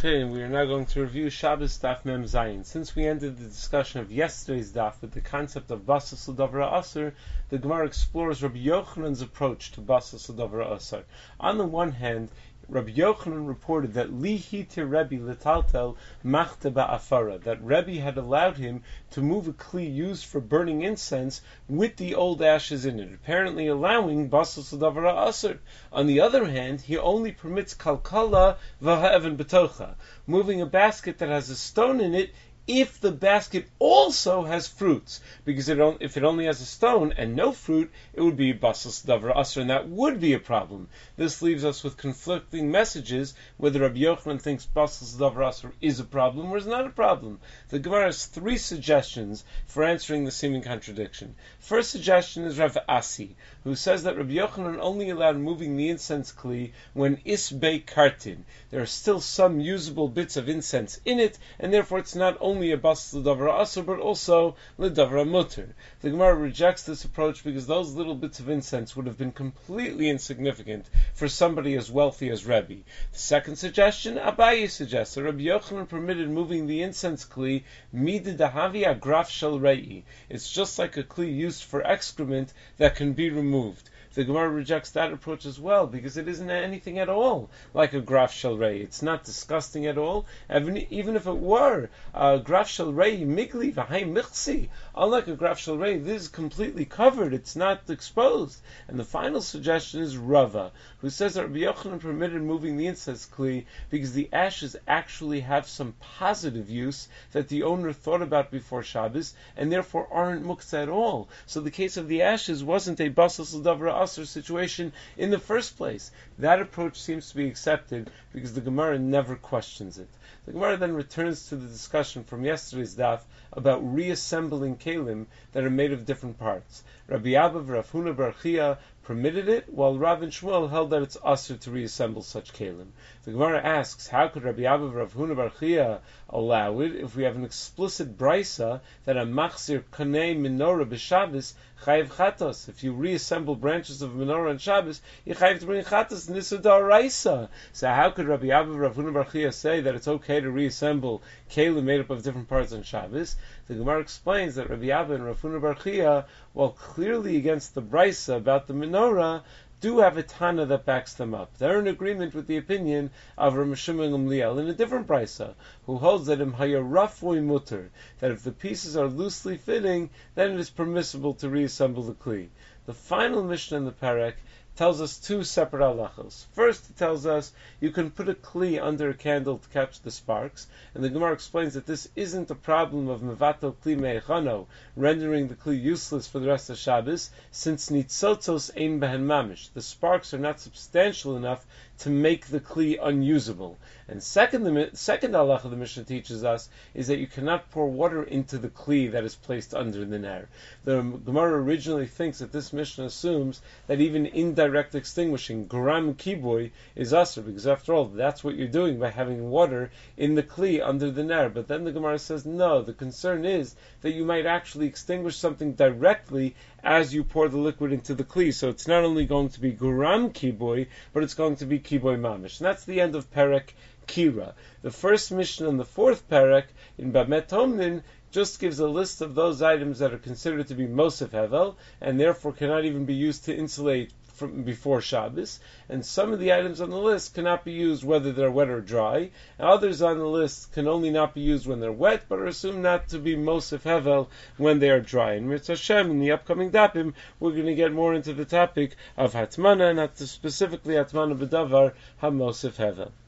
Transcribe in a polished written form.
Okay, we are now going to review Shabbos Daf Mem Zayin. Since we ended the discussion of yesterday's Daf with the concept of Basas L'Davra Asur, the Gemara explores Rabbi Yochanan's approach to Basas L'Davra Asur. On the one hand, Rabbi Yochanan reported that Li Hitir Rebbe L'Taltel Machte Ba'afara, that Rebbe had allowed him to move a kli used for burning incense with the old ashes in it, apparently allowing Basas L'Davra Asur. On the other hand, he only permits Kalkala V'ha'evan B'tocha, moving a basket that has a stone in it, if the basket also has fruits, because if it only has a stone and no fruit, it would be Basas L'Davra Asur, and that would be a problem. This leaves us with conflicting messages, whether Rabbi Yochanan thinks Basas L'Davra Asur is a problem or is not a problem. The Gemara has three suggestions for answering the seeming contradiction. First suggestion is Rav Asi, who says that Rabbi Yochanan only allowed moving the incense kli when isbei kartin. There are still some usable bits of incense in it, and therefore it's not only a Basas L'Davra Asur, but also L'Davra Mutter. The Gemara rejects this approach because those little bits of incense would have been completely insignificant for somebody as wealthy as Rebbe. The second suggestion, Abaye suggests that Rabbi Yochanan permitted moving the incense kli mideh dahavi agraf shel rei. It's just like a kli used for excrement that can be removed. The Gemara rejects that approach as well, because it isn't anything at all like a graf shel rei. It's not disgusting at all, even if it were. Graf shel rei migli v'hai michsi. Unlike a graf shel rei, this is completely covered. It's not exposed. And the final suggestion is Rava, who says that Rabbi Yochanan permitted moving the incense kli because the ashes actually have some positive use that the owner thought about before Shabbos, and therefore aren't muktzah at all. So the case of the ashes wasn't a Basas L'Davra Asur situation in the first place. That approach seems to be accepted because the Gemara never questions it. The Gemara then returns to the discussion from yesterday's daf about reassembling kelim that are made of different parts. Rabbi Abba Rav Huna bar Chia permitted it, while Rav and Shmuel held that it's asur to reassemble such kelim. The Gemara asks, how could Rabbi Abba Rav Huna bar Chia allow it if we have an explicit brisa that a machzir kanei menorah b'Shabbos chayiv chatos? If you reassemble branches of menorah on Shabbos, you chayiv to bring chatos nisur d'oraisa. So how could Rabbi Abba Rav Huna bar Chia say that it's okay to reassemble kelim made up of different parts on Shabbos? The Gemara explains that Rabbi Abba and Rav Huna bar Chia, while clearly against the brisa about the menorah, do have a Tana that backs them up. They're in agreement with the opinion of Rav Shimon Gamliel in a different brisa, who holds that im hayarafui mutter, that if the pieces are loosely fitting, then it is permissible to reassemble the kli. The final Mishnah in the Perek tells us two separate halachos. First, it tells us you can put a kli under a candle to catch the sparks, and the Gemara explains that this isn't a problem of mevato kli me'echano, rendering the kli useless for the rest of Shabbos, since nitzotzos ein behen mamish. The sparks are not substantial enough to make the kli unusable. And second halacha the Mishnah teaches us is that you cannot pour water into the kli that is placed under the ner. The Gemara originally thinks that this Mishnah assumes that even indirect extinguishing, gram kiboy, is asur, because after all, that's what you're doing by having water in the kli under the ner. But then the Gemara says, no, the concern is that you might actually extinguish something directly as you pour the liquid into the kli. So it's not only going to be gram kiboy, but it's going to be kiboy mamish. And that's the end of Perek Kira. The first Mishnah in the fourth Perek in Bamet Homnin just gives a list of those items that are considered to be Mosef Hevel, and therefore cannot even be used to insulate from before Shabbos, and some of the items on the list cannot be used whether they're wet or dry, and others on the list can only not be used when they're wet, but are assumed not to be Mosef Hevel when they are dry. And Mitzvah Hashem, in the upcoming Dapim, we're going to get more into the topic of Hatmana, not specifically Hatmana B'davar HaMosef Hevel.